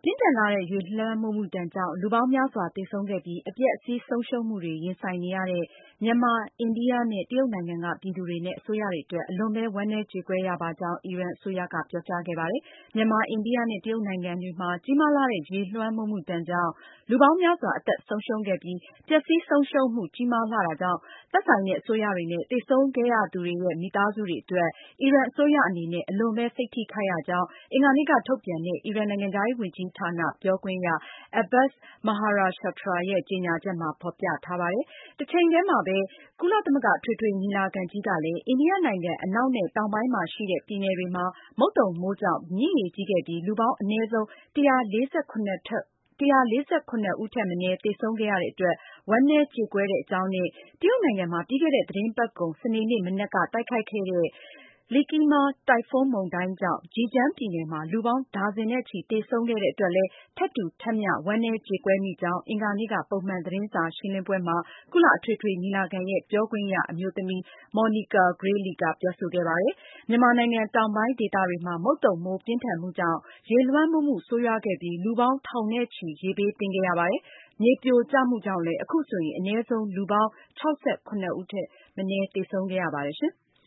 ပြင်းထန်လာတဲ့ရေလွှမ်းမိုးမှုဒဏ်ကြောင့်လူပေါင်းများစွာသေဆုံးခဲ့ပြီးအပျက်အစီးဆုံးရှုံးမှုတွေရင်ဆိုင်နေရတဲ့မြန်မာ၊အိန္ဒိယနဲ့တရုတ်နိုင်ငံကပြည်သူတွေနဲ့အစိုးရတွေအတွက်အလွန်ပဲဝမ်းနည်းကြေကွဲရပါကြောင်းအီရန်အစိုးရကပြောကြားခဲ့ပါတယ်။မြန်မာ၊အိန္ဒိယနဲ့တရုတ်နိုင်ငံတွေမှာကြီးမားလှတဲ့ရေလွှမ်းမိုးမှုဒဏ်ကြောင့်လူပေါင်းများစွာအသက်ဆုံးရှုံးခဲ့ပြီးပျက်စီးဆုံးရှုံးမှုကြီးမားလှတာကြောင့်သက်ဆိုင်တဲ့အစိုးရတွေနဲ့သေဆုံးခဲ့ရသူတွေရဲ့မိသားစုတွေအတွက်အီရန်အစိုးရအနေနဲ့အလွန်ပဲစိတ်ထိခိုက်ရကြောင်းအင်္ဂါနေ့ကထုတ်ပြန်တဲ့အီရန်နိုင်ငံခြားရေးဝန်ကြီးဌာနပြောခွင့်ရ Abbas Maharanshatra ရဲ့ကြေညာချက်မှာဖေါ်ပြထားပါတယ်။ တချိန်တည်းမှာပဲကုလသမဂ္ဂအထွေထွေညီလာခံကြီးကလည်းအိန္ဒိယနိုင်ငံအနောက်နဲ့တောင်ပိုင်းမှာရှိတဲ့ပြည်နယ်တွေမှာမုတ်သုန်မိုးကြောင့်မြစ်ရေကြီးခဲ့ပြီးလူပေါင်းအနည်းဆုံး ၁၄၇ ဦးထက်မနည်းသေဆုံးခဲ့ရတဲ့အတွက်ဝမ်းနည်းကြေကွဲတဲ့အကြောင်းနဲ့တရုတ်နိုင်ငံမှာပြီးခဲ့တဲ့သီတင်းပတ်ကုန်စနေနေ့မနက်ကတိုက်ခိုက်ခဲ့တဲ့Likima တိုင်ဖွန်းမုန်တိုင်းကြောင့် Zhejiang ပြည်နယ်မှာလူပေါင်းဒါဇင်နဲ့ချီသေဆုံးခဲ့တဲ့အတွက်လည်းထပ်တူထပ်မျှဝမ်းနည်းကြေကွဲမိကြောင်းအင်္ဂါနေ့ကပုံမှန်သတင်းစာရှင်းလင်းပွဲမှာကုလအထွေထွေညီလာခံရဲ့ပြောခွင့်ရအမျိုးသမီး Monica Griley ကပြောဆိုခဲ့ပါတယ်။ မြန်မာနိုင်ငံတောင်ပိုင်းဒေသတွေမှာမုတ်သုန်မိုးပြင်းထန်မှုကြောင့်ရေလွှမ်းမိုးမှုဆိုးရွားခဲ့ပြီးလူပေါင်းထောင်နဲ့ချီရေဘေးသင့်ခဲ့ရပါတယ်။ မြေပြိုကျမှုကြောင့်လည်းအခုဆိုရင်အနည်းဆုံးလူပေါင်း ဦးထက်မနည်းသေဆုံးခဲ့ရပါတယ်ရှင်